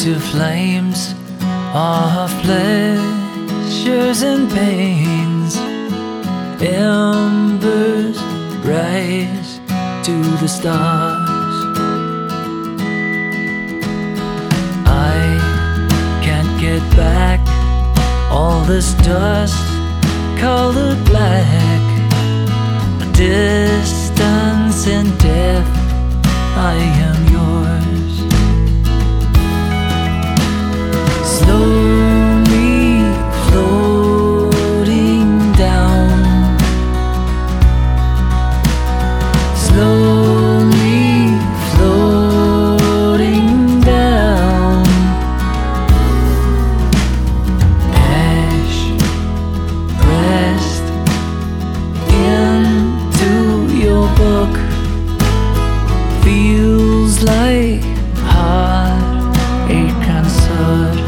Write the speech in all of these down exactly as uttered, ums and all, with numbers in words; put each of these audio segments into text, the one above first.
to flames of pleasures and pains. Embers rise to the stars. I can't get back all this dust colored black. Distance and death, I am yours. Slowly floating down, slowly floating down. Ash pressed into your book, feels like heartache and soot.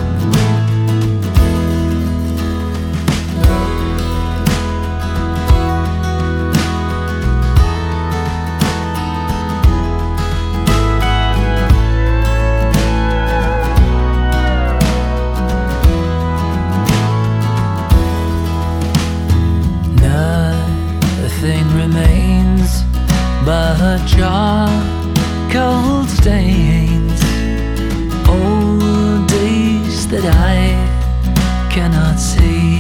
Nothing remains but charcoal stains, old days that I cannot see.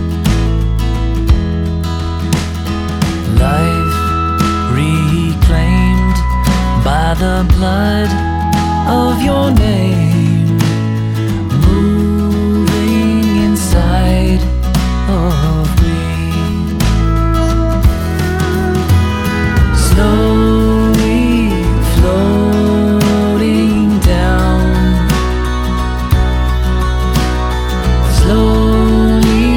Life reclaimed by the blood of your name, moving inside of me. Slowly floating down, slowly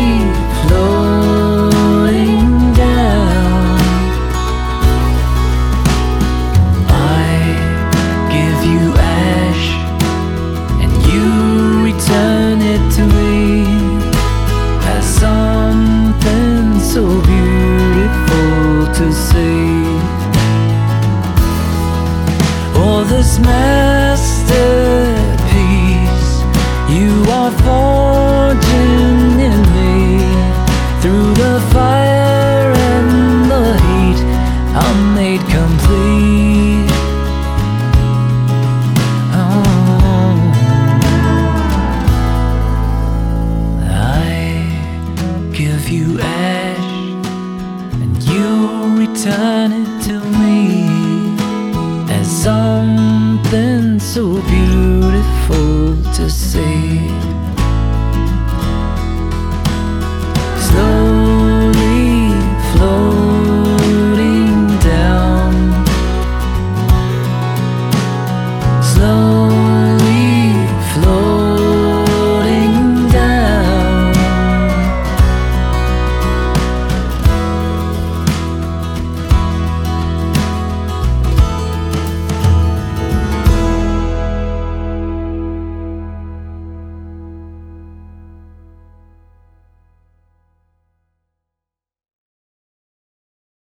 floating down. I give you ash and you return it to me as something so beautiful to see. Oh, this masterpiece you are forging in me, through the fire and the heat, I'm made complete. Oh, I give you ash and you return it to me as something so beautiful to see.